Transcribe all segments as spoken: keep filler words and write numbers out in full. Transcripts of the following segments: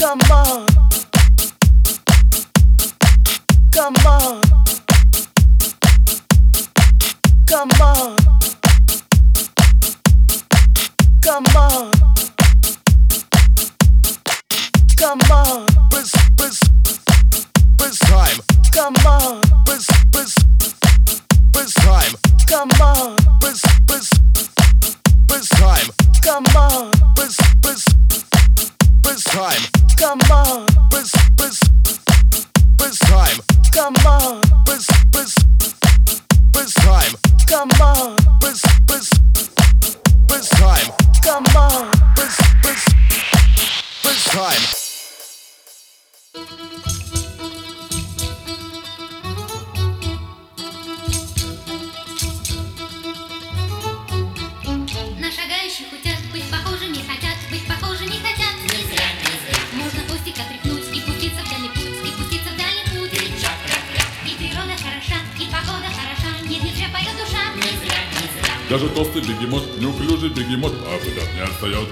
Come on. Come on. Come on. Come on. Come on. This, this, this time. Come on. This, this, this time. Come on. This, this, this time. Come on. This, this, this time. Come on. This, this, this time. Come on. This, this, this time. Come on. This, this, this time. Come on. This, this, this time. На шагающих утят быть похожими хотят, быть похожими хотят. Не зря, не зря. Можно хвостик отряхнуть и пуститься в дальний путь, и пуститься в дальний путь. И природа хороша, и погода хороша, не, не зря поет душа. Не зря, не зря. Даже толстый бегемот, неуклюжий бегемот, а куда не отстает.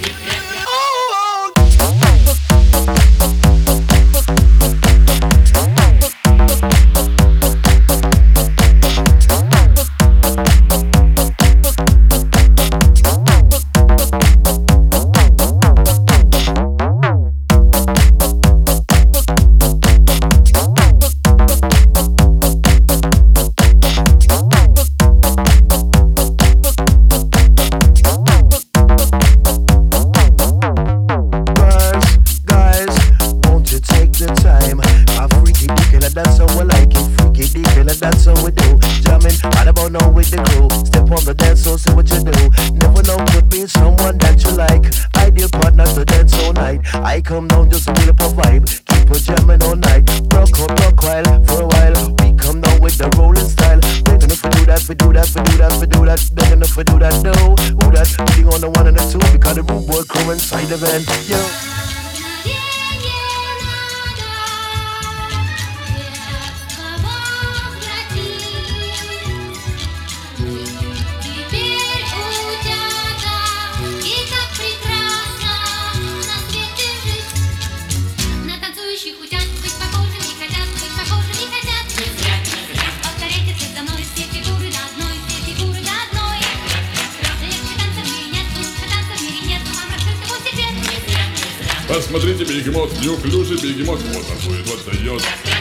That's how we do. Jamming, right about now with the crew. Step on the dance floor, see what you do. Never know, could be someone that you like. Ideal partner to dance all night. I come down just to feel up a vibe. Keep on jamming all night. Rock out, rock while, for a while. We come down with the rolling style. Begging if we do that, we do that, we do that, we do that. Begging if we do that, no. Who that? Beating on the one and the two. Because the root boy crew inside the van. Yo. Посмотрите, бегемот, неуклюжий бегемот, вот танцует, вот дает.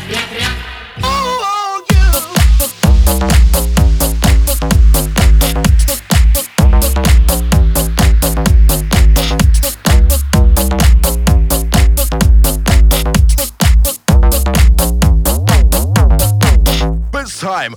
This time.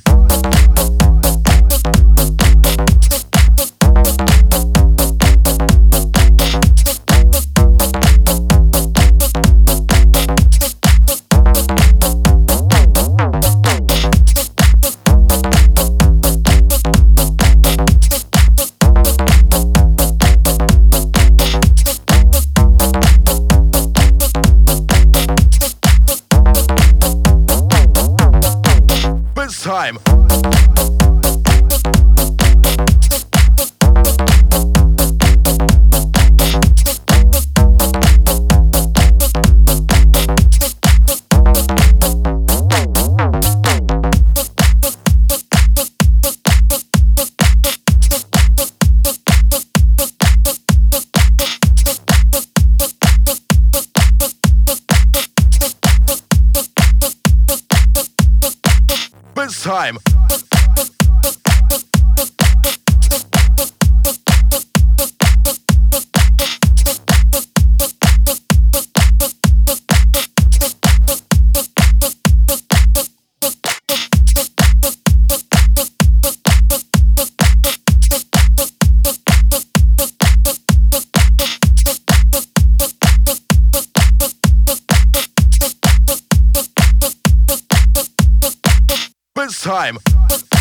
This time. This time. This time.